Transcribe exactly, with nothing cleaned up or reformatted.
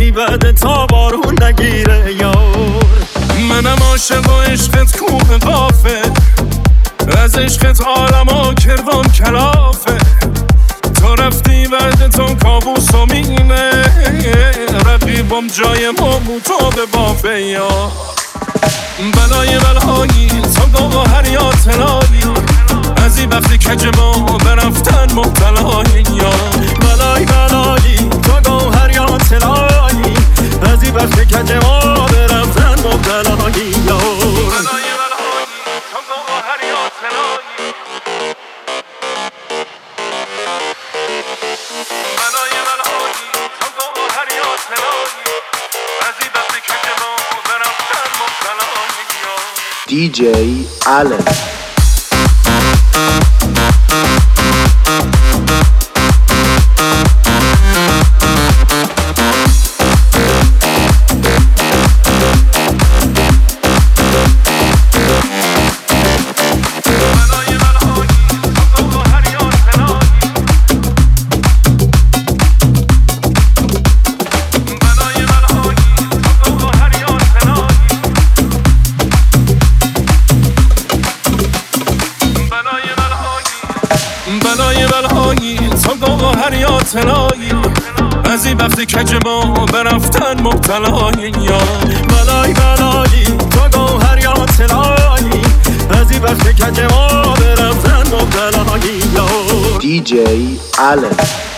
بلایی بده تا بارون نگیره یار. منم عاشق و عشقت کوه قافه، از عشقت عالم و کروان کلافه. تو رفتی بعد تو کابوس و مینه، رقیبم جای ما بود تو به بافه یا. بلای بلایی تو گوهر یا طلایی، از این وقتی کج ما برفتن مبتلایی یا. بلای بلایی تو گوهر یا طلایی، از این وقتی کج ما برفتن مبتلایی یا. بلای بلایی تو گوهر یا طلایی، بلای بلایی تو گوهر یا طلایی، از این وقتی کج ما برفتن مبتلایی یا. دی جی Allen. بلای بلایی تو گوهر یا طلایی، از این وقتی کج ما برفتن مبتلایی یا. بلای بلایی تو گوهر یا طلایی، از این وقتی کج ما برفتن مبتلایی یا. دی جی Allen.